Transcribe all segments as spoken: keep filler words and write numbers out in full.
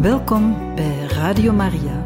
Welkom bij Radio Maria.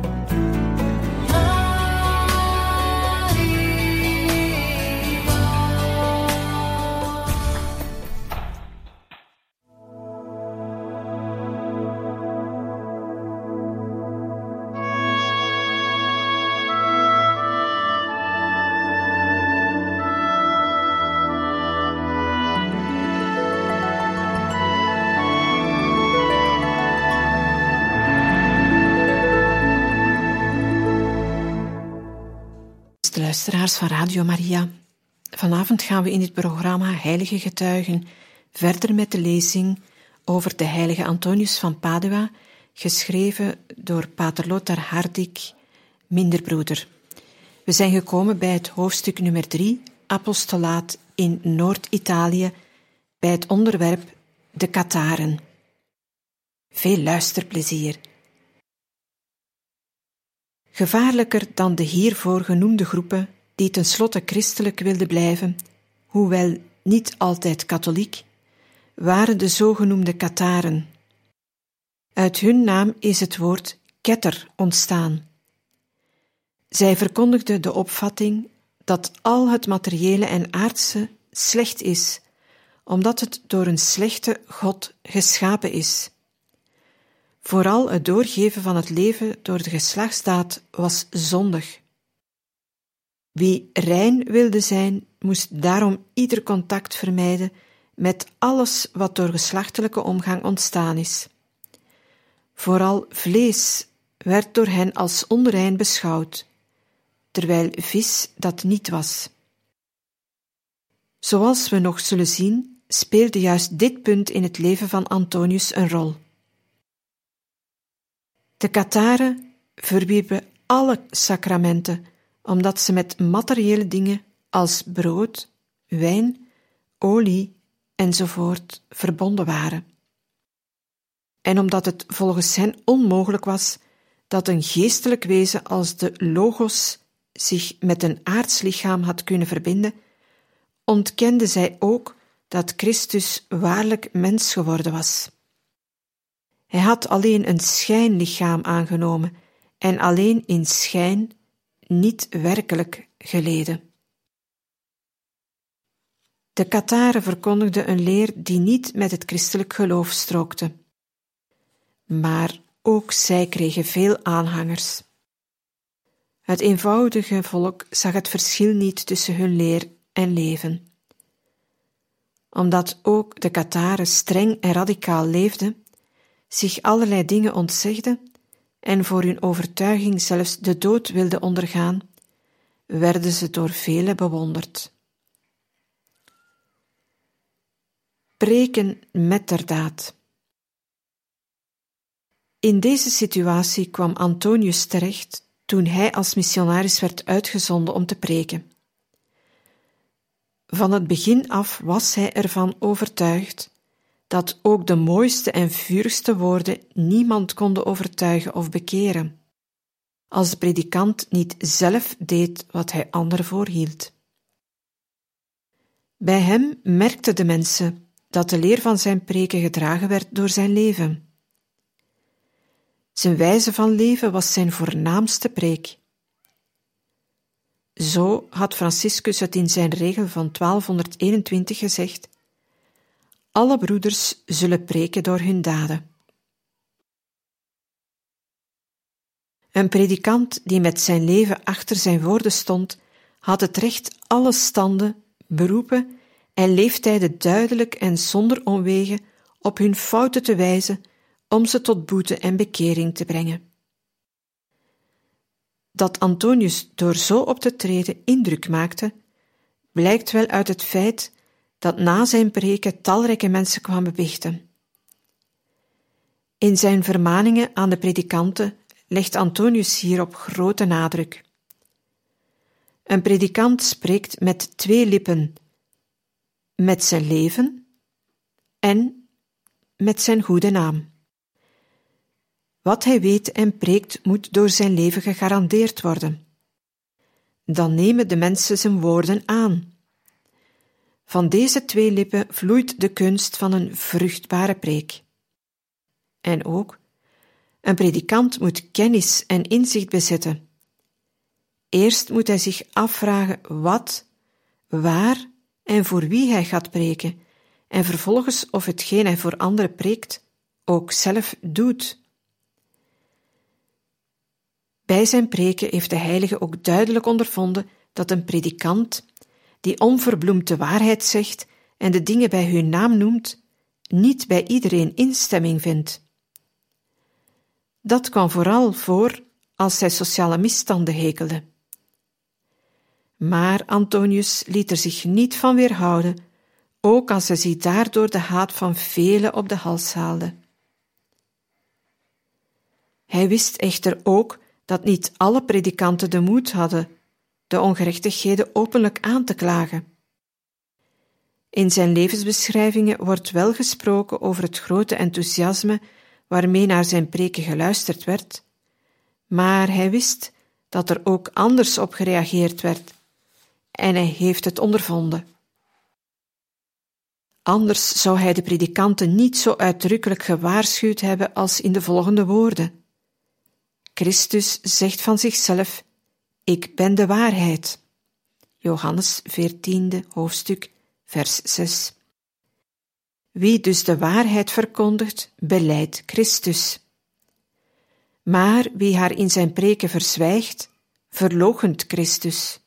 Luisteraars van Radio Maria. Vanavond gaan we in dit programma Heilige Getuigen verder met de lezing over de heilige Antonius van Padua, geschreven door pater Lothar Hardik, minderbroeder. We zijn gekomen bij het hoofdstuk nummer drie, apostolaat in Noord-Italië, bij het onderwerp de Katharen. Veel luisterplezier. Gevaarlijker dan de hiervoor genoemde groepen, die tenslotte christelijk wilden blijven, hoewel niet altijd katholiek, waren de zogenoemde Katharen. Uit hun naam is het woord ketter ontstaan. Zij verkondigden de opvatting dat al het materiële en aardse slecht is, omdat het door een slechte God geschapen is. Vooral het doorgeven van het leven door de geslachtsdaad was zondig. Wie rein wilde zijn, moest daarom ieder contact vermijden met alles wat door geslachtelijke omgang ontstaan is. Vooral vlees werd door hen als onrein beschouwd, terwijl vis dat niet was. Zoals we nog zullen zien, speelde juist dit punt in het leven van Antonius een rol. De Katharen verwierpen alle sacramenten, omdat ze met materiële dingen als brood, wijn, olie enzovoort verbonden waren. En omdat het volgens hen onmogelijk was dat een geestelijk wezen als de Logos zich met een aards lichaam had kunnen verbinden, ontkenden zij ook dat Christus waarlijk mens geworden was. Hij had alleen een schijnlichaam aangenomen en alleen in schijn, niet werkelijk geleden. De Katharen verkondigden een leer die niet met het christelijk geloof strookte. Maar ook zij kregen veel aanhangers. Het eenvoudige volk zag het verschil niet tussen hun leer en leven. Omdat ook de Katharen streng en radicaal leefden, zich allerlei dingen ontzegden en voor hun overtuiging zelfs de dood wilden ondergaan, werden ze door velen bewonderd. Preken metterdaad. In deze situatie kwam Antonius terecht toen hij als missionaris werd uitgezonden om te preken. Van het begin af was hij ervan overtuigd dat ook de mooiste en vurigste woorden niemand konden overtuigen of bekeren, als de predikant niet zelf deed wat hij anderen voorhield. Bij hem merkten de mensen dat de leer van zijn preken gedragen werd door zijn leven. Zijn wijze van leven was zijn voornaamste preek. Zo had Franciscus het in zijn regel van twaalfhonderdeenentwintig gezegd: alle broeders zullen preken door hun daden. Een predikant die met zijn leven achter zijn woorden stond, had het recht alle standen, beroepen en leeftijden duidelijk en zonder omwegen op hun fouten te wijzen om ze tot boete en bekering te brengen. Dat Antonius door zo op te treden indruk maakte, blijkt wel uit het feit dat na zijn preken talrijke mensen kwamen biechten. In zijn vermaningen aan de predikanten legt Antonius hierop grote nadruk. Een predikant spreekt met twee lippen, met zijn leven en met zijn goede naam. Wat hij weet en preekt moet door zijn leven gegarandeerd worden. Dan nemen de mensen zijn woorden aan. Van deze twee lippen vloeit de kunst van een vruchtbare preek. En ook, Een predikant moet kennis en inzicht bezitten. Eerst moet hij zich afvragen wat, waar en voor wie hij gaat preken, en vervolgens of hetgeen hij voor anderen preekt ook zelf doet. Bij zijn preken heeft de heilige ook duidelijk ondervonden dat een predikant, die onverbloemd de waarheid zegt en de dingen bij hun naam noemt, niet bij iedereen instemming vindt. Dat kwam vooral voor als hij sociale misstanden hekelde. Maar Antonius liet er zich niet van weerhouden, ook als hij zich daardoor de haat van velen op de hals haalde. Hij wist echter ook dat niet alle predikanten de moed hadden de ongerechtigheden openlijk aan te klagen. In zijn levensbeschrijvingen wordt wel gesproken over het grote enthousiasme waarmee naar zijn preken geluisterd werd, maar hij wist dat er ook anders op gereageerd werd, en hij heeft het ondervonden. Anders zou hij de predikanten niet zo uitdrukkelijk gewaarschuwd hebben als in de volgende woorden. Christus zegt van zichzelf: ik ben de waarheid. Johannes veertiende hoofdstuk, vers zes. Wie dus de waarheid verkondigt, belijdt Christus. Maar wie haar in zijn preken verzwijgt, verloochent Christus.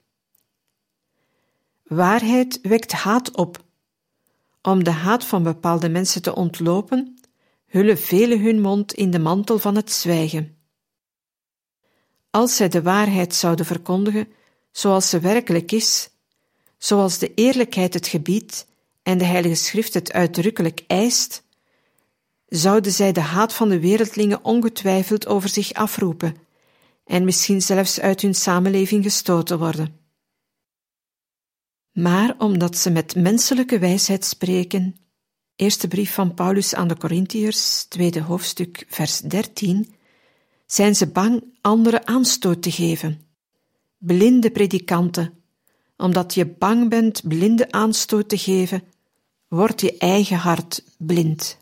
Waarheid wekt haat op. Om de haat van bepaalde mensen te ontlopen, hullen velen hun mond in de mantel van het zwijgen. Als zij de waarheid zouden verkondigen, zoals ze werkelijk is, zoals de eerlijkheid het gebiedt en de Heilige Schrift het uitdrukkelijk eist, zouden zij de haat van de wereldlingen ongetwijfeld over zich afroepen en misschien zelfs uit hun samenleving gestoten worden. Maar omdat ze met menselijke wijsheid spreken, eerste brief van Paulus aan de Korintiërs, tweede hoofdstuk, vers dertien, zijn ze bang anderen aanstoot te geven. Blinde predikanten, omdat je bang bent blinde aanstoot te geven, wordt je eigen hart blind.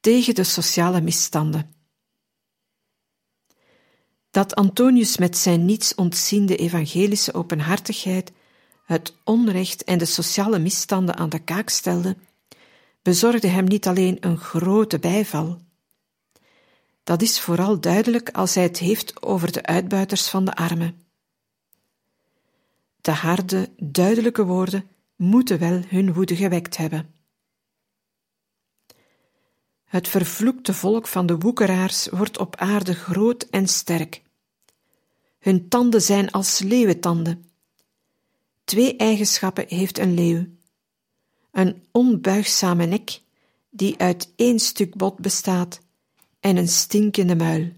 tegen de sociale misstanden. Dat Antonius met zijn niets ontziende evangelische openhartigheid het onrecht en de sociale misstanden aan de kaak stelde, bezorgde hem niet alleen een grote bijval. Dat is vooral duidelijk als hij het heeft over de uitbuiters van de armen. De harde, duidelijke woorden moeten wel hun woede gewekt hebben. Het vervloekte volk van de woekeraars wordt op aarde groot en sterk. Hun tanden zijn als leeuwentanden. Twee eigenschappen heeft een leeuw. Een onbuigzame nek, die uit één stuk bot bestaat, en een stinkende muil.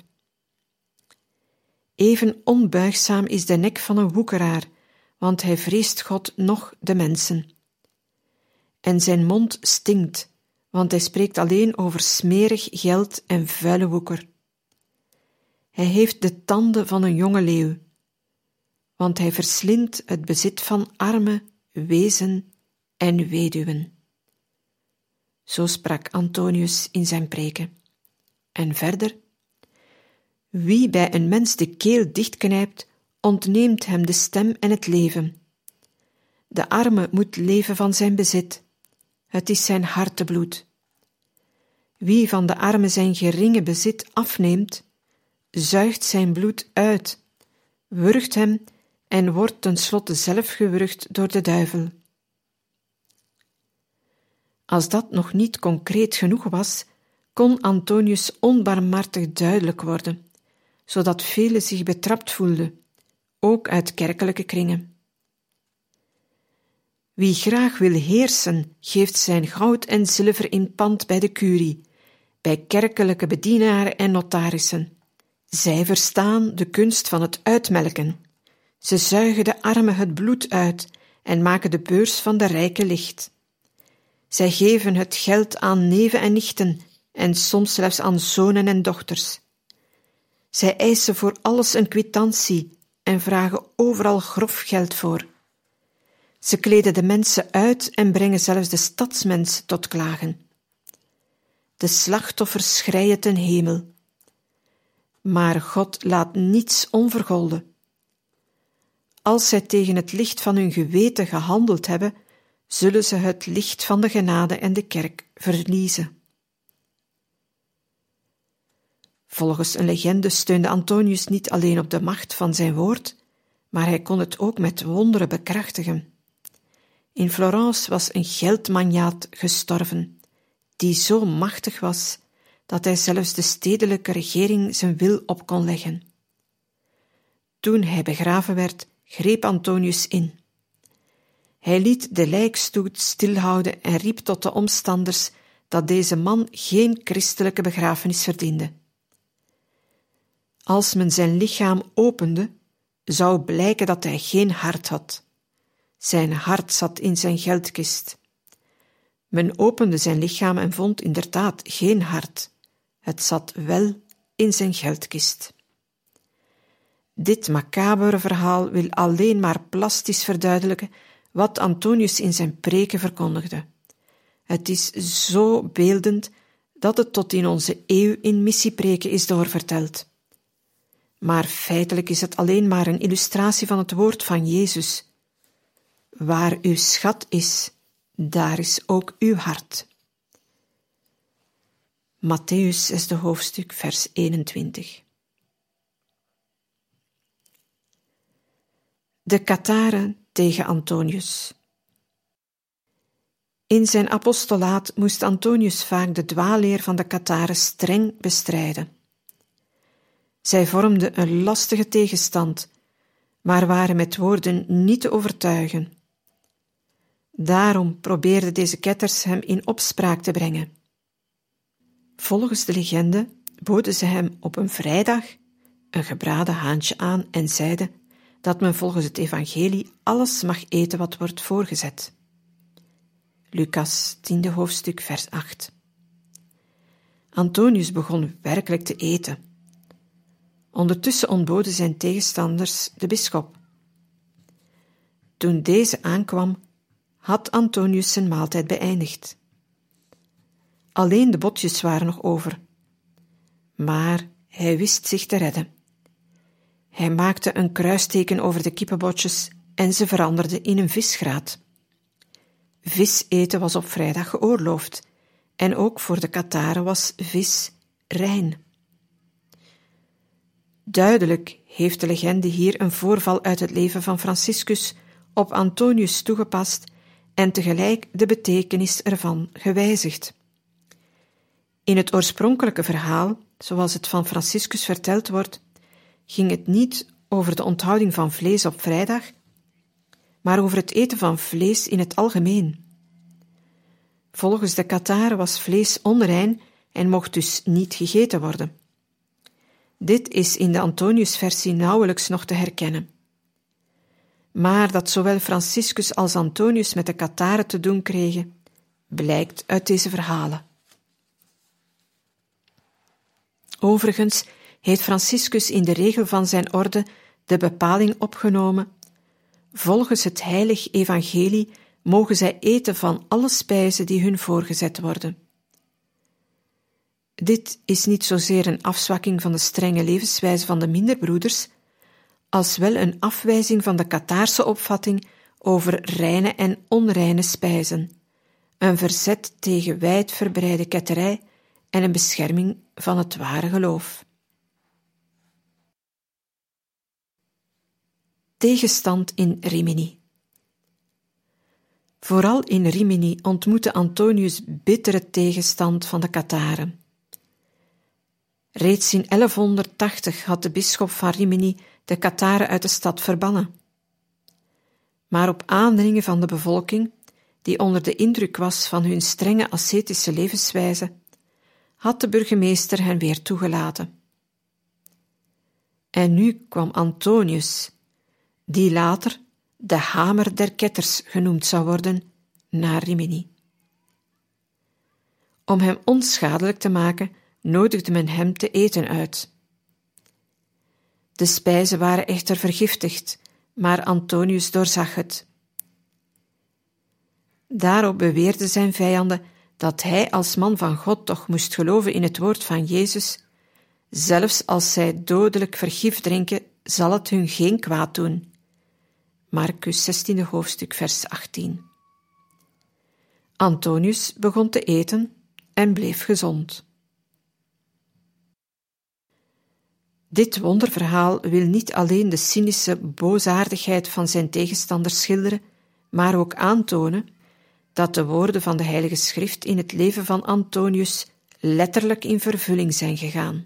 Even onbuigzaam is de nek van een woekeraar, want hij vreest God noch de mensen. En zijn mond stinkt, want hij spreekt alleen over smerig geld en vuile woeker. Hij heeft de tanden van een jonge leeuw, want hij verslindt het bezit van armen, wezen en weduwen. Zo sprak Antonius in zijn preken. En verder: wie bij een mens de keel dichtknijpt, ontneemt hem de stem en het leven. De arme moet leven van zijn bezit. Het is zijn hartebloed. Wie van de arme zijn geringe bezit afneemt, zuigt zijn bloed uit, wurgt hem en wordt tenslotte zelf gewurgd door de duivel. Als dat nog niet concreet genoeg was, kon Antonius onbarmhartig duidelijk worden, zodat velen zich betrapt voelden, ook uit kerkelijke kringen. Wie graag wil heersen, geeft zijn goud en zilver in pand bij de curie, bij kerkelijke bedienaren en notarissen. Zij verstaan de kunst van het uitmelken. Ze zuigen de armen het bloed uit en maken de beurs van de rijken licht. Zij geven het geld aan neven en nichten en soms zelfs aan zonen en dochters. Zij eisen voor alles een kwitantie en vragen overal grof geld voor. Ze kleden de mensen uit en brengen zelfs de stadsmens tot klagen. De slachtoffers schreien ten hemel. Maar God laat niets onvergolden. Als zij tegen het licht van hun geweten gehandeld hebben, zullen ze het licht van de genade en de kerk verliezen. Volgens een legende steunde Antonius niet alleen op de macht van zijn woord, maar hij kon het ook met wonderen bekrachtigen. In Florence was een geldmagnaat gestorven, die zo machtig was, dat hij zelfs de stedelijke regering zijn wil op kon leggen. Toen hij begraven werd, greep Antonius in. Hij liet de lijkstoet stilhouden en riep tot de omstanders dat deze man geen christelijke begrafenis verdiende. Als men zijn lichaam opende, zou blijken dat hij geen hart had. Zijn hart zat in zijn geldkist. Men opende zijn lichaam en vond inderdaad geen hart. Het zat wel in zijn geldkist. Dit macabere verhaal wil alleen maar plastisch verduidelijken wat Antonius in zijn preken verkondigde. Het is zo beeldend dat het tot in onze eeuw in missiepreken is doorverteld. Maar feitelijk is het alleen maar een illustratie van het woord van Jezus. Waar uw schat is, daar is ook uw hart. Mattheüs zesde hoofdstuk, vers eenentwintig. De katharen tegen Antonius. In zijn apostolaat moest Antonius vaak de dwaalleer van de katharen streng bestrijden. Zij vormden een lastige tegenstand, maar waren met woorden niet te overtuigen. Daarom probeerden deze ketters hem in opspraak te brengen. Volgens de legende boden ze hem op een vrijdag een gebraden haantje aan en zeiden dat men volgens het evangelie alles mag eten wat wordt voorgezet. Lucas, tiende hoofdstuk, vers acht. Antonius begon werkelijk te eten. Ondertussen ontboden zijn tegenstanders de bisschop. Toen deze aankwam, had Antonius zijn maaltijd beëindigd. Alleen de botjes waren nog over. Maar hij wist zich te redden. Hij maakte een kruisteken over de kippenbotjes en ze veranderde in een visgraat. Vis eten was op vrijdag geoorloofd en ook voor de Katharen was vis rein. Duidelijk heeft de legende hier een voorval uit het leven van Franciscus op Antonius toegepast en tegelijk de betekenis ervan gewijzigd. In het oorspronkelijke verhaal, zoals het van Franciscus verteld wordt, ging het niet over de onthouding van vlees op vrijdag, maar over het eten van vlees in het algemeen. Volgens de Katharen was vlees onrein en mocht dus niet gegeten worden. Dit is in de Antonius-versie nauwelijks nog te herkennen. Maar dat zowel Franciscus als Antonius met de Katharen te doen kregen, blijkt uit deze verhalen. Overigens heeft Franciscus in de regel van zijn orde de bepaling opgenomen: volgens het heilig evangelie mogen zij eten van alle spijzen die hun voorgezet worden. Dit is niet zozeer een afzwakking van de strenge levenswijze van de minderbroeders, als wel een afwijzing van de Kathaarse opvatting over reine en onreine spijzen, een verzet tegen wijdverbreide ketterij en een bescherming van het ware geloof. Tegenstand in Rimini. Vooral in Rimini ontmoette Antonius bittere tegenstand van de Katharen. Reeds in elfhonderdtachtig had de bisschop van Rimini de Katharen uit de stad verbannen. Maar op aandringen van de bevolking, die onder de indruk was van hun strenge ascetische levenswijze, had de burgemeester hen weer toegelaten. En nu kwam Antonius, die later de hamer der ketters genoemd zou worden, naar Rimini. Om hem onschadelijk te maken, nodigde men hem te eten uit. De spijzen waren echter vergiftigd, maar Antonius doorzag het. Daarop beweerden zijn vijanden dat hij als man van God toch moest geloven in het woord van Jezus. Zelfs als zij dodelijk vergif drinken, zal het hun geen kwaad doen. Marcus zestiende hoofdstuk, vers achttien. Antonius begon te eten en bleef gezond. Dit wonderverhaal wil niet alleen de cynische boosaardigheid van zijn tegenstanders schilderen, maar ook aantonen dat de woorden van de Heilige Schrift in het leven van Antonius letterlijk in vervulling zijn gegaan.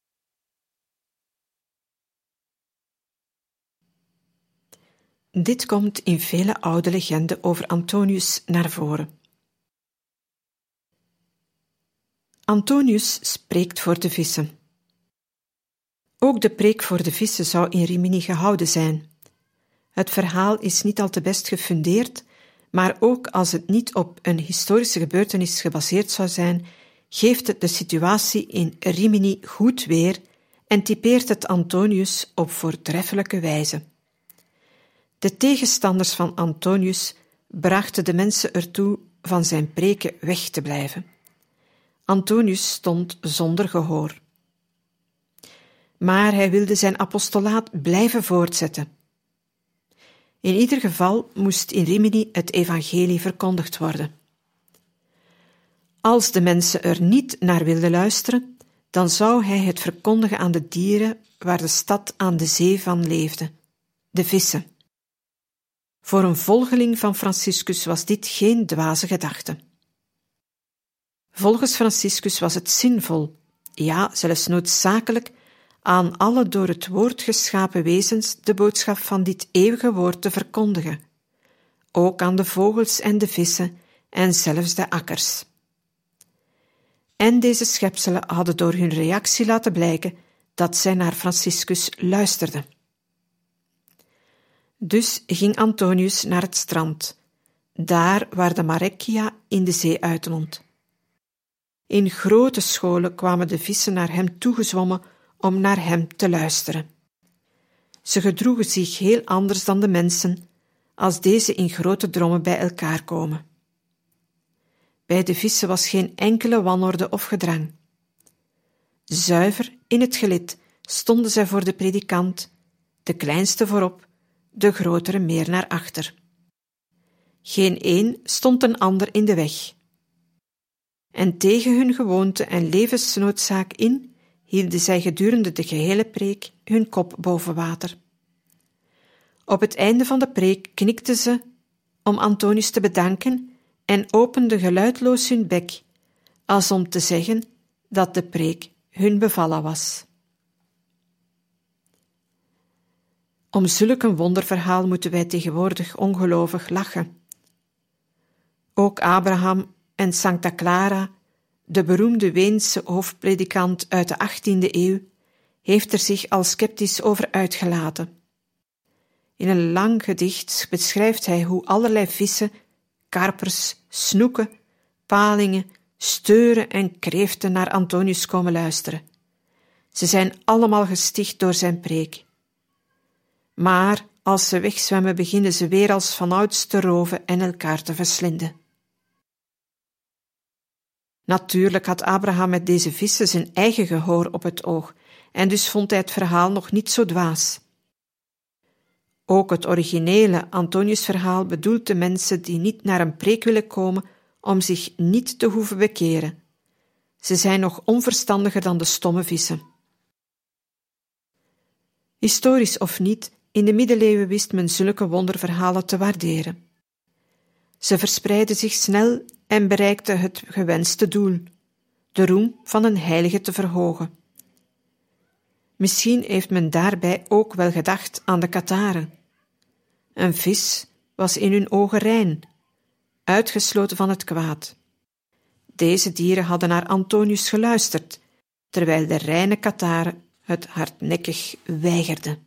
Dit komt in vele oude legenden over Antonius naar voren. Antonius spreekt voor de vissen. Ook de preek voor de vissen zou in Rimini gehouden zijn. Het verhaal is niet al te best gefundeerd, maar ook als het niet op een historische gebeurtenis gebaseerd zou zijn, geeft het de situatie in Rimini goed weer en typeert het Antonius op voortreffelijke wijze. De tegenstanders van Antonius brachten de mensen ertoe van zijn preken weg te blijven. Antonius stond zonder gehoor. Maar hij wilde zijn apostolaat blijven voortzetten. In ieder geval moest in Rimini het evangelie verkondigd worden. Als de mensen er niet naar wilden luisteren, dan zou hij het verkondigen aan de dieren waar de stad aan de zee van leefde, de vissen. Voor een volgeling van Franciscus was dit geen dwaze gedachte. Volgens Franciscus was het zinvol, ja, zelfs noodzakelijk, aan alle door het woord geschapen wezens de boodschap van dit eeuwige woord te verkondigen, ook aan de vogels en de vissen en zelfs de akkers. En deze schepselen hadden door hun reactie laten blijken dat zij naar Franciscus luisterden. Dus ging Antonius naar het strand, daar waar de Marecchia in de zee uitmondt. In grote scholen kwamen de vissen naar hem toegezwommen om naar hem te luisteren. Ze gedroegen zich heel anders dan de mensen, als deze in grote drommen bij elkaar komen. Bij de vissen was geen enkele wanorde of gedrang. Zuiver in het gelid stonden zij voor de predikant, de kleinste voorop, de grotere meer naar achter. Geen een stond een ander in de weg. En tegen hun gewoonte en levensnoodzaak in hielden zij gedurende de gehele preek hun kop boven water. Op het einde van de preek knikten ze om Antonius te bedanken en openden geluidloos hun bek, als om te zeggen dat de preek hun bevallen was. Om zulk een wonderverhaal moeten wij tegenwoordig ongelovig lachen. Ook Abraham en Santa Clara, de beroemde Weense hoofdpredikant uit de achttiende eeuw, heeft er zich al sceptisch over uitgelaten. In een lang gedicht beschrijft hij hoe allerlei vissen, karpers, snoeken, palingen, steuren en kreeften naar Antonius komen luisteren. Ze zijn allemaal gesticht door zijn preek. Maar als ze wegzwemmen, beginnen ze weer als vanouds te roven en elkaar te verslinden. Natuurlijk had Abraham met deze vissen zijn eigen gehoor op het oog, en dus vond hij het verhaal nog niet zo dwaas. Ook het originele Antoniusverhaal bedoelt de mensen die niet naar een preek willen komen om zich niet te hoeven bekeren. Ze zijn nog onverstandiger dan de stomme vissen. Historisch of niet, in de middeleeuwen wist men zulke wonderverhalen te waarderen. Ze verspreidden zich snel en bereikten het gewenste doel, de roem van een heilige te verhogen. Misschien heeft men daarbij ook wel gedacht aan de katharen. Een vis was in hun ogen rein, uitgesloten van het kwaad. Deze dieren hadden naar Antonius geluisterd, terwijl de reine katharen het hardnekkig weigerden.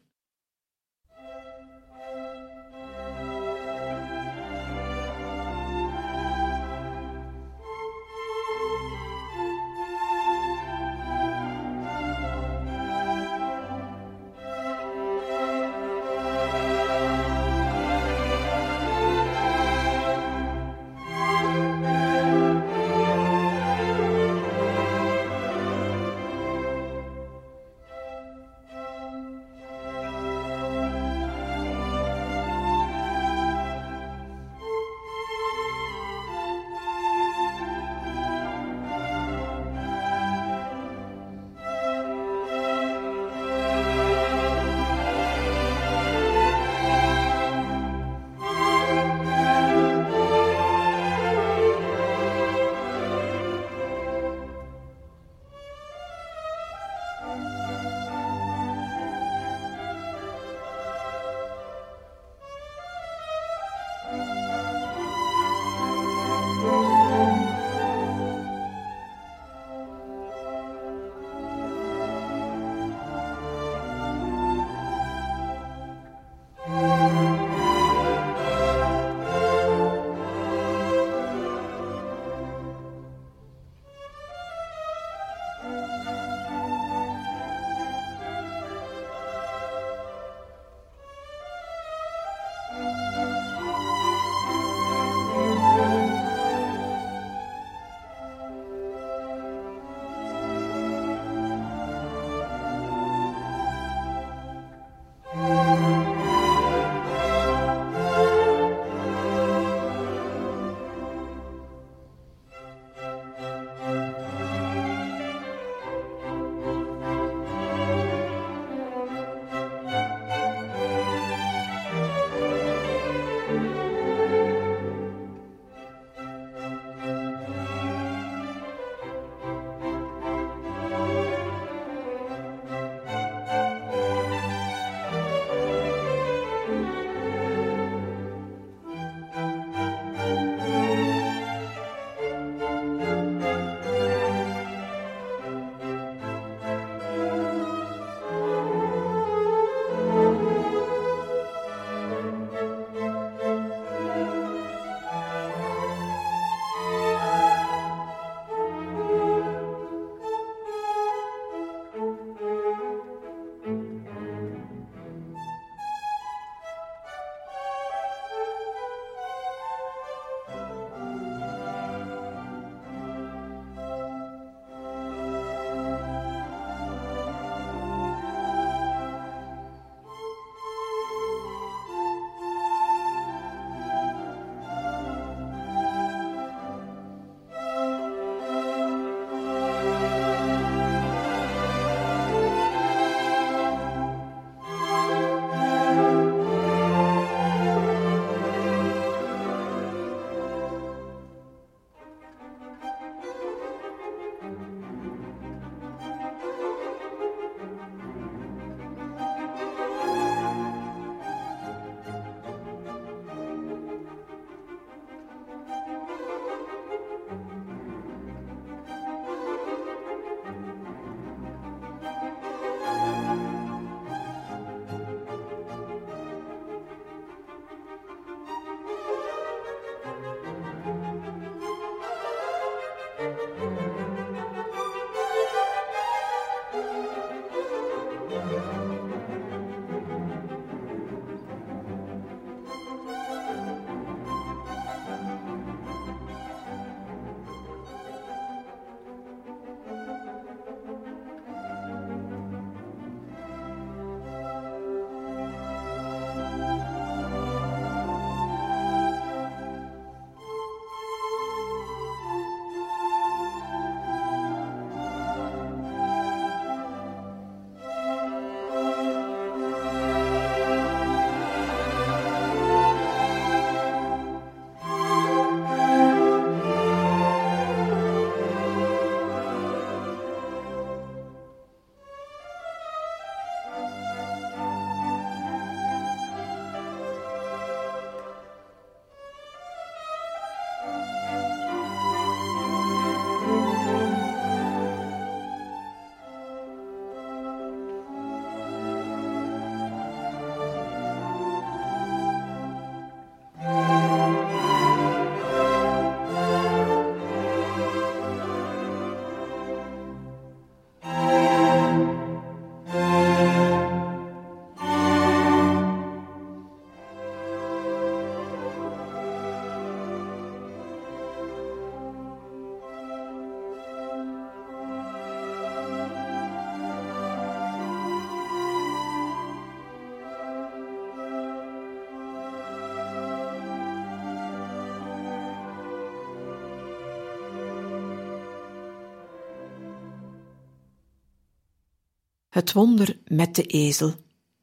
Het wonder met de ezel.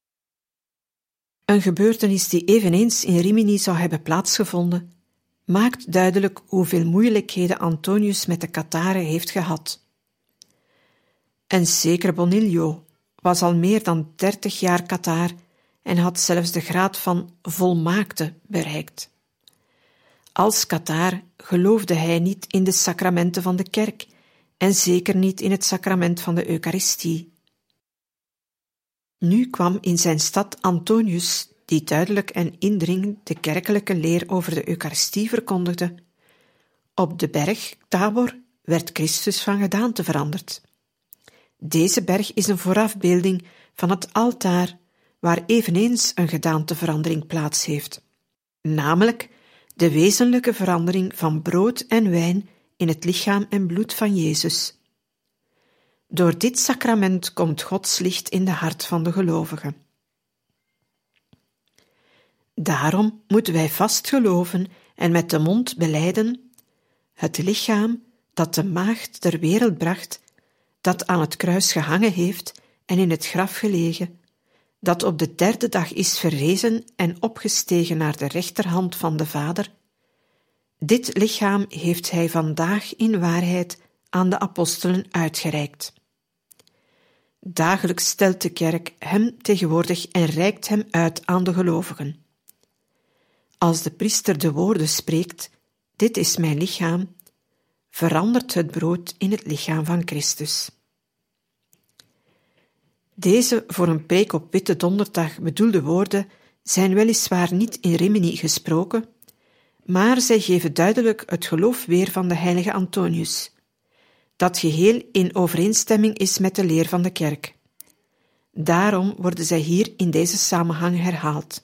Een gebeurtenis die eveneens in Rimini zou hebben plaatsgevonden, maakt duidelijk hoeveel moeilijkheden Antonius met de Katharen heeft gehad. En zeker Bonilio was al meer dan dertig jaar Kathaar en had zelfs de graad van volmaakte bereikt. Als Kathaar geloofde hij niet in de sacramenten van de kerk en zeker niet in het sacrament van de Eucharistie. Nu kwam in zijn stad Antonius, die duidelijk en indringend de kerkelijke leer over de Eucharistie verkondigde. Op de berg Tabor werd Christus van gedaante veranderd. Deze berg is een voorafbeelding van het altaar, waar eveneens een gedaanteverandering plaats heeft, namelijk de wezenlijke verandering van brood en wijn in het lichaam en bloed van Jezus. Door dit sacrament komt Gods licht in de hart van de gelovigen. Daarom moeten wij vast geloven en met de mond belijden: het lichaam dat de maagd ter wereld bracht, dat aan het kruis gehangen heeft en in het graf gelegen, dat op de derde dag is verrezen en opgestegen naar de rechterhand van de Vader, dit lichaam heeft hij vandaag in waarheid aan de apostelen uitgereikt. Dagelijks stelt de kerk hem tegenwoordig en reikt hem uit aan de gelovigen. Als de priester de woorden spreekt: dit is mijn lichaam, verandert het brood in het lichaam van Christus. Deze voor een preek op Witte Donderdag bedoelde woorden zijn weliswaar niet in Rimini gesproken, maar zij geven duidelijk het geloof weer van de heilige Antonius, dat geheel in overeenstemming is met de leer van de kerk. Daarom worden zij hier in deze samenhang herhaald.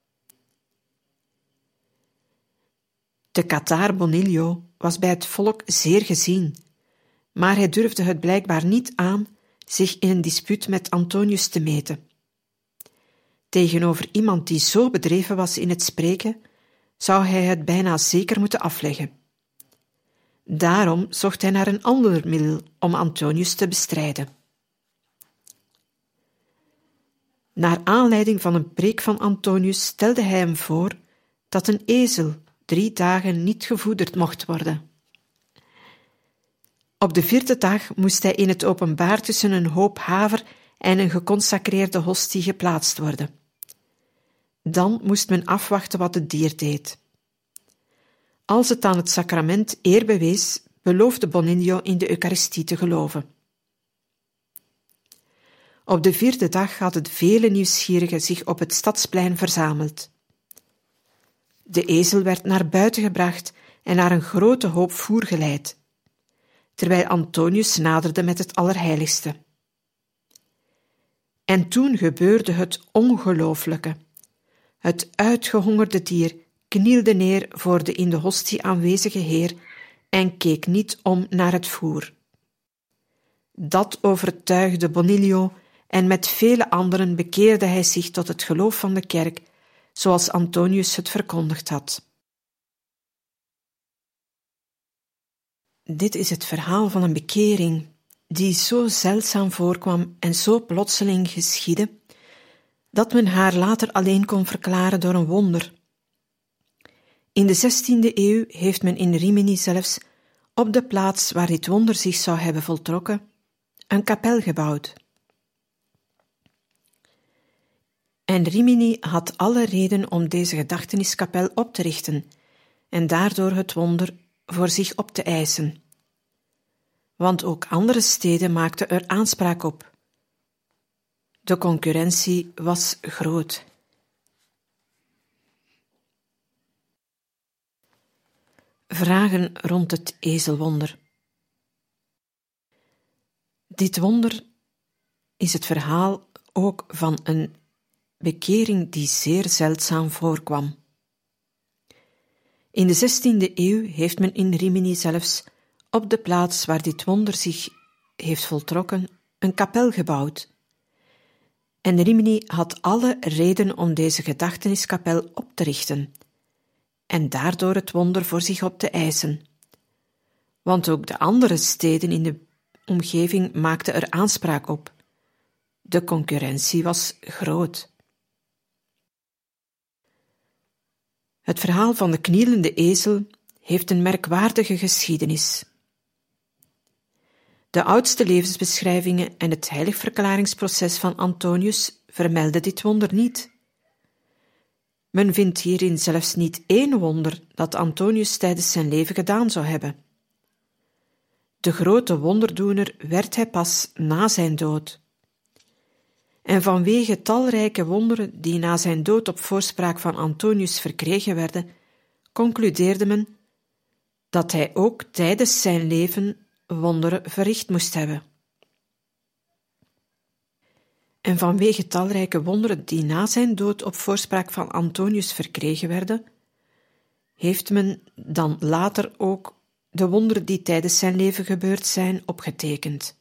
De Kathaar Bonilio was bij het volk zeer gezien, maar hij durfde het blijkbaar niet aan zich in een dispuut met Antonius te meten. Tegenover iemand die zo bedreven was in het spreken, zou hij het bijna zeker moeten afleggen. Daarom zocht hij naar een ander middel om Antonius te bestrijden. Naar aanleiding van een preek van Antonius stelde hij hem voor dat een ezel drie dagen niet gevoederd mocht worden. Op de vierde dag moest hij in het openbaar tussen een hoop haver en een geconsacreerde hostie geplaatst worden. Dan moest men afwachten wat het dier deed. Als het aan het sacrament eer bewees, beloofde Bonilio in de Eucharistie te geloven. Op de vierde dag hadden vele nieuwsgierigen zich op het stadsplein verzameld. De ezel werd naar buiten gebracht en naar een grote hoop voer geleid, terwijl Antonius naderde met het Allerheiligste. En toen gebeurde het ongelooflijke. Het uitgehongerde dier knielde neer voor de in de hostie aanwezige Heer en keek niet om naar het voer. Dat overtuigde Bonilio en met vele anderen bekeerde hij zich tot het geloof van de kerk, zoals Antonius het verkondigd had. Dit is het verhaal van een bekering die zo zeldzaam voorkwam en zo plotseling geschiedde, dat men haar later alleen kon verklaren door een wonder. In de zestiende eeuw heeft men in Rimini zelfs, op de plaats waar dit wonder zich zou hebben voltrokken, een kapel gebouwd. En Rimini had alle reden om deze gedachtenniskapel op te richten en daardoor het wonder voor zich op te eisen. Want ook andere steden maakten er aanspraak op. De concurrentie was groot. Vragen rond het ezelwonder. Dit wonder is het verhaal ook van een bekering die zeer zeldzaam voorkwam. In de zestiende eeuw heeft men in Rimini zelfs, op de plaats waar dit wonder zich heeft voltrokken, een kapel gebouwd. En Rimini had alle reden om deze gedachtenniskapel op te richten en daardoor het wonder voor zich op te eisen. Want ook de andere steden in de omgeving maakten er aanspraak op. De concurrentie was groot. Het verhaal van de knielende ezel heeft een merkwaardige geschiedenis. De oudste levensbeschrijvingen en het heiligverklaringsproces van Antonius vermelden dit wonder niet. Men vindt hierin zelfs niet één wonder dat Antonius tijdens zijn leven gedaan zou hebben. De grote wonderdoener werd hij pas na zijn dood. En vanwege talrijke wonderen die na zijn dood op voorspraak van Antonius verkregen werden, concludeerde men dat hij ook tijdens zijn leven wonderen verricht moest hebben. En vanwege talrijke wonderen die na zijn dood op voorspraak van Antonius verkregen werden, heeft men dan later ook de wonderen die tijdens zijn leven gebeurd zijn opgetekend.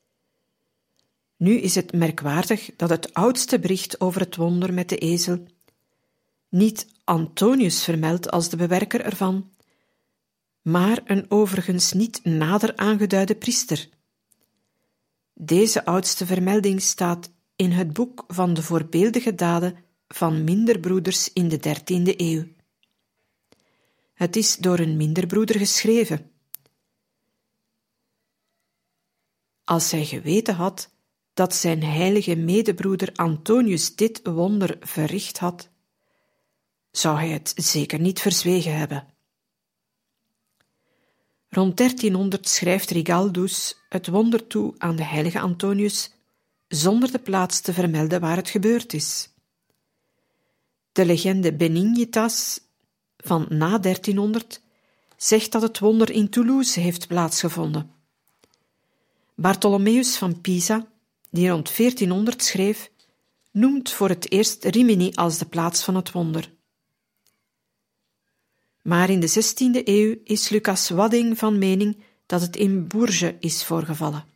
Nu is het merkwaardig dat het oudste bericht over het wonder met de ezel niet Antonius vermeldt als de bewerker ervan, maar een overigens niet nader aangeduide priester. Deze oudste vermelding staat in het boek van de voorbeeldige daden van minderbroeders in de dertiende eeuw. Het is door een minderbroeder geschreven. Als hij geweten had dat zijn heilige medebroeder Antonius dit wonder verricht had, zou hij het zeker niet verzwegen hebben. Rond dertienhonderd schrijft Rigaldus het wonder toe aan de heilige Antonius, zonder de plaats te vermelden waar het gebeurd is. De legende Benignitas van na dertienhonderd zegt dat het wonder in Toulouse heeft plaatsgevonden. Bartholomeus van Pisa, die rond veertienhonderd schreef, noemt voor het eerst Rimini als de plaats van het wonder. Maar in de zestiende eeuw is Lucas Wadding van mening dat het in Bourges is voorgevallen.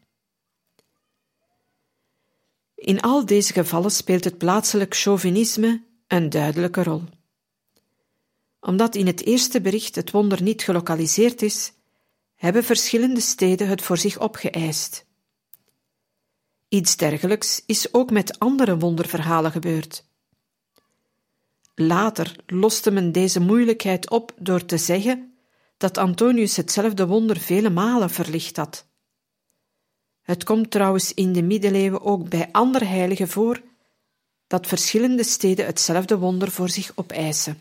In al deze gevallen speelt het plaatselijk chauvinisme een duidelijke rol. Omdat in het eerste bericht het wonder niet gelokaliseerd is, hebben verschillende steden het voor zich opgeëist. Iets dergelijks is ook met andere wonderverhalen gebeurd. Later loste men deze moeilijkheid op door te zeggen dat Antonius hetzelfde wonder vele malen verlicht had. Het komt trouwens in de middeleeuwen ook bij andere heiligen voor dat verschillende steden hetzelfde wonder voor zich opeisen.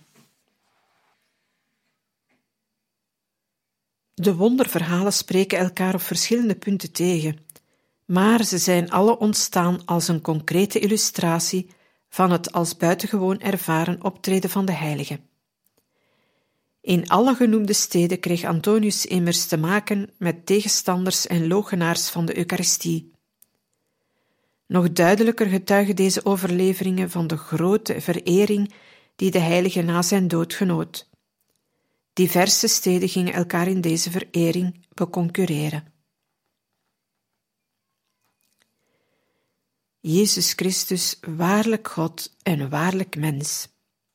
De wonderverhalen spreken elkaar op verschillende punten tegen, maar ze zijn alle ontstaan als een concrete illustratie van het als buitengewoon ervaren optreden van de heilige. In alle genoemde steden kreeg Antonius immers te maken met tegenstanders en loochenaars van de Eucharistie. Nog duidelijker getuigen deze overleveringen van de grote verering die de heilige na zijn dood genoot. Diverse steden gingen elkaar in deze verering beconcurreren. Jezus Christus, waarlijk God en waarlijk mens.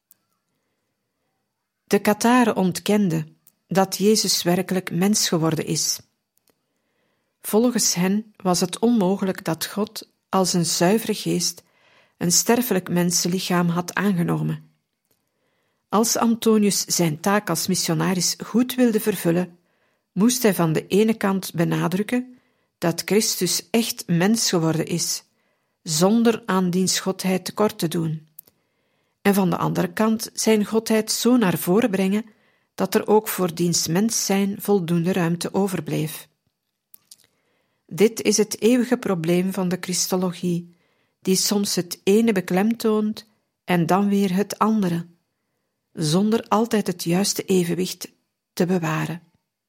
De Katharen ontkenden dat Jezus werkelijk mens geworden is. Volgens hen was het onmogelijk dat God als een zuivere geest een sterfelijk mensenlichaam had aangenomen. Als Antonius zijn taak als missionaris goed wilde vervullen, moest hij van de ene kant benadrukken dat Christus echt mens geworden is, zonder aan diens godheid tekort te doen, en van de andere kant zijn godheid zo naar voren brengen dat er ook voor diens mens zijn voldoende ruimte overbleef. Dit is het eeuwige probleem van de Christologie, die soms het ene beklemtoont en dan weer het andere, zonder altijd het juiste evenwicht te bewaren.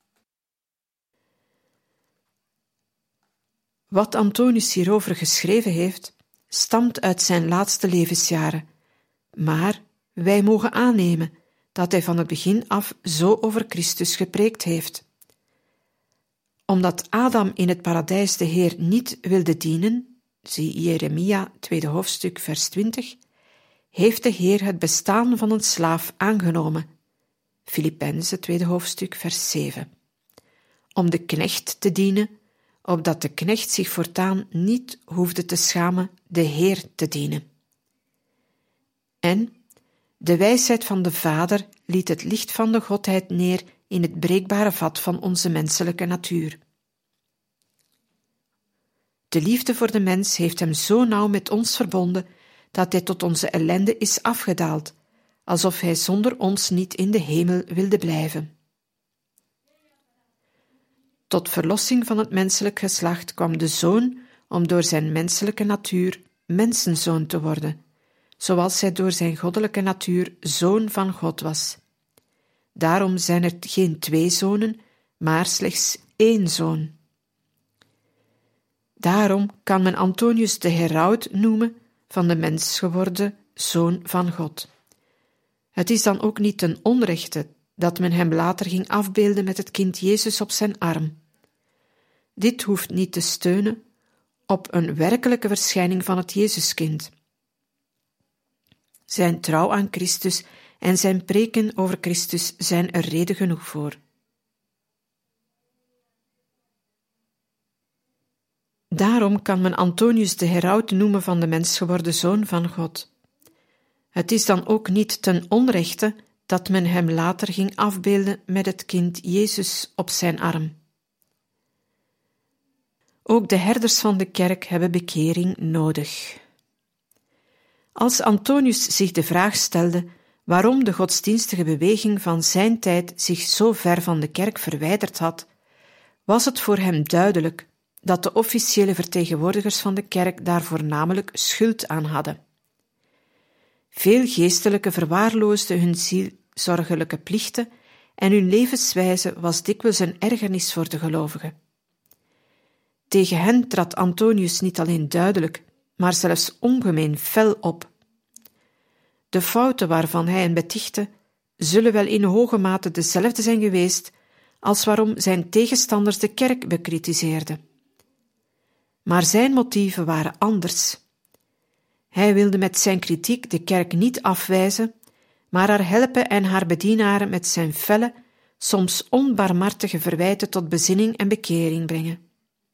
Wat Antonius hierover geschreven heeft, stamt uit zijn laatste levensjaren, maar wij mogen aannemen dat hij van het begin af zo over Christus gepreekt heeft. Omdat Adam in het paradijs de Heer niet wilde dienen, zie Jeremia, tweede hoofdstuk, vers twintig, heeft de Heer het bestaan van een slaaf aangenomen, Filippenzen, tweede hoofdstuk, vers zeven, om de knecht te dienen, opdat de knecht zich voortaan niet hoefde te schamen de Heer te dienen. En de wijsheid van de Vader liet het licht van de Godheid neer in het breekbare vat van onze menselijke natuur. De liefde voor de mens heeft hem zo nauw met ons verbonden, dat hij tot onze ellende is afgedaald, alsof hij zonder ons niet in de hemel wilde blijven. Tot verlossing van het menselijk geslacht kwam de Zoon om door zijn menselijke natuur mensenzoon te worden, zoals hij door zijn goddelijke natuur zoon van God was. Daarom zijn er geen twee zonen, maar slechts één zoon. Daarom kan men Antonius de heraut noemen van de mens geworden zoon van God. Het is dan ook niet ten onrechte dat men hem later ging afbeelden met het kind Jezus op zijn arm. Dit hoeft niet te steunen op een werkelijke verschijning van het Jezuskind. Zijn trouw aan Christus en zijn preken over Christus zijn er reden genoeg voor. Daarom kan men Antonius de heraut noemen van de mens geworden zoon van God. Het is dan ook niet ten onrechte dat men hem later ging afbeelden met het kind Jezus op zijn arm. Ook de herders van de kerk hebben bekering nodig. Als Antonius zich de vraag stelde waarom de godsdienstige beweging van zijn tijd zich zo ver van de kerk verwijderd had, was het voor hem duidelijk dat de officiële vertegenwoordigers van de kerk daar voornamelijk schuld aan hadden. Veel geestelijken verwaarloosden hun zielzorgelijke plichten en hun levenswijze was dikwijls een ergernis voor de gelovigen. Tegen hen trad Antonius niet alleen duidelijk, maar zelfs ongemeen fel op. De fouten waarvan hij hen betichtte, zullen wel in hoge mate dezelfde zijn geweest als waarom zijn tegenstanders de kerk bekritiseerden. Maar zijn motieven waren anders. Hij wilde met zijn kritiek de kerk niet afwijzen, maar haar helpen en haar bedienaren met zijn felle, soms onbarmhartige verwijten tot bezinning en bekering brengen.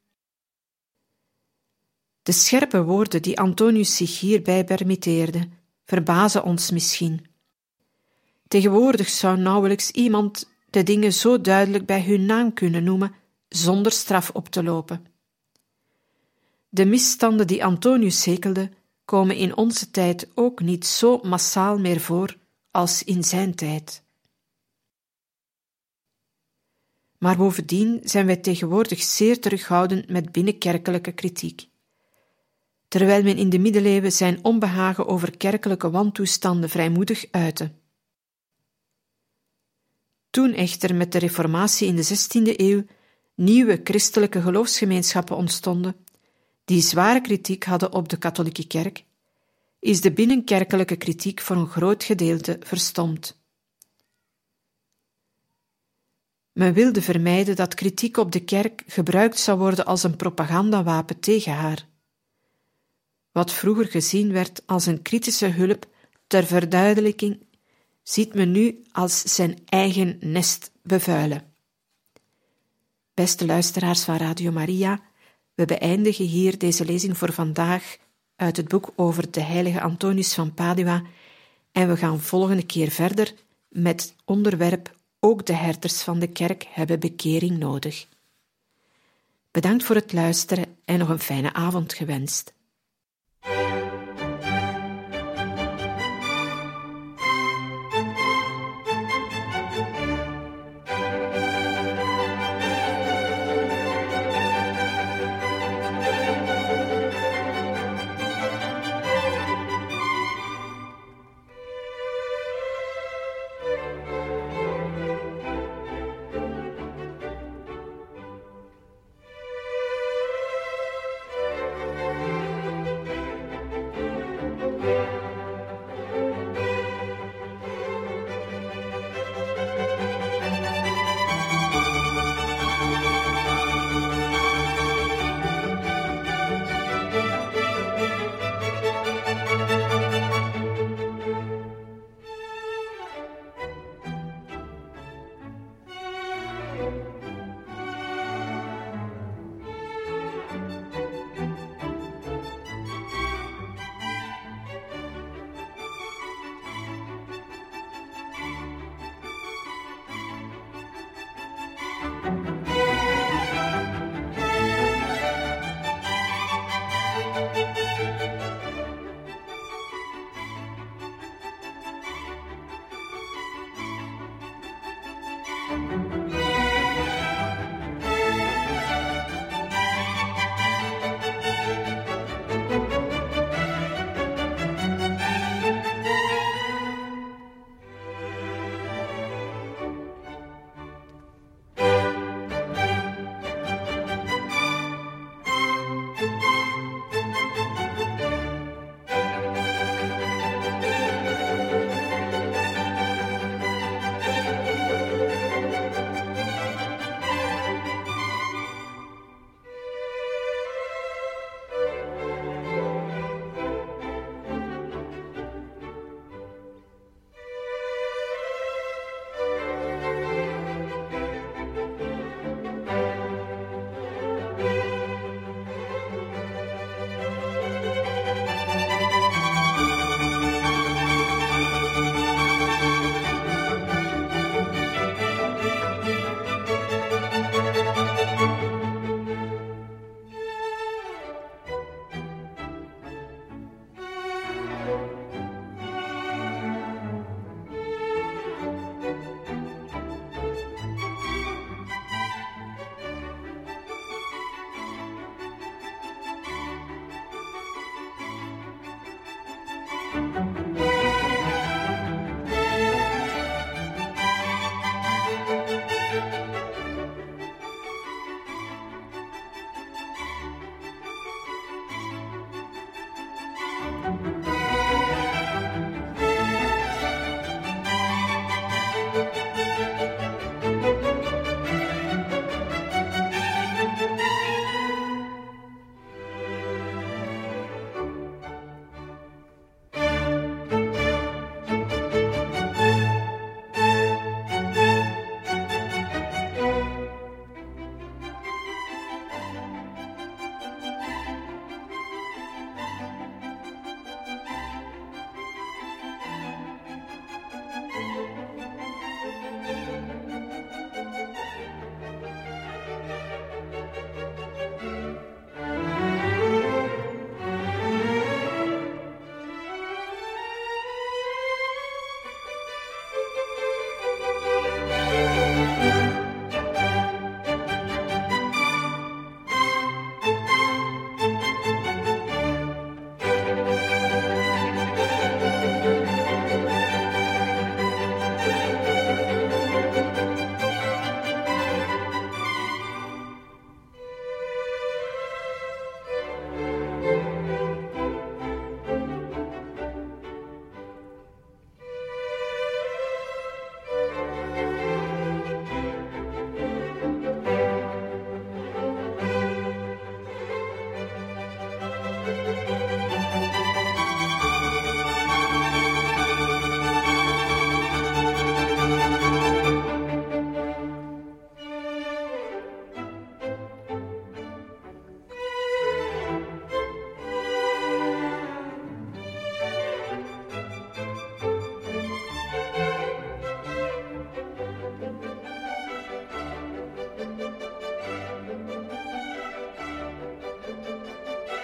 De scherpe woorden die Antonius zich hierbij permitteerde, verbazen ons misschien. Tegenwoordig zou nauwelijks iemand de dingen zo duidelijk bij hun naam kunnen noemen, zonder straf op te lopen. De misstanden die Antonius hekelde, komen in onze tijd ook niet zo massaal meer voor als in zijn tijd. Maar bovendien zijn wij tegenwoordig zeer terughoudend met binnenkerkelijke kritiek. Terwijl men in de middeleeuwen zijn onbehagen over kerkelijke wantoestanden vrijmoedig uitte. Toen echter met de reformatie in de zestiende eeuw nieuwe christelijke geloofsgemeenschappen ontstonden, die zware kritiek hadden op de katholieke kerk, is de binnenkerkelijke kritiek voor een groot gedeelte verstomd. Men wilde vermijden dat kritiek op de kerk gebruikt zou worden als een propagandawapen tegen haar. Wat vroeger gezien werd als een kritische hulp ter verduidelijking, ziet men nu als zijn eigen nest bevuilen. Beste luisteraars van Radio Maria, we beëindigen hier deze lezing voor vandaag uit het boek over de heilige Antonius van Padua en we gaan volgende keer verder met het onderwerp ook de herders van de kerk hebben bekering nodig. Bedankt voor het luisteren en nog een fijne avond gewenst.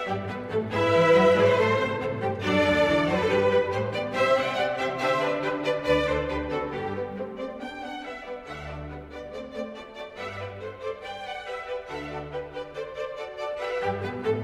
Thank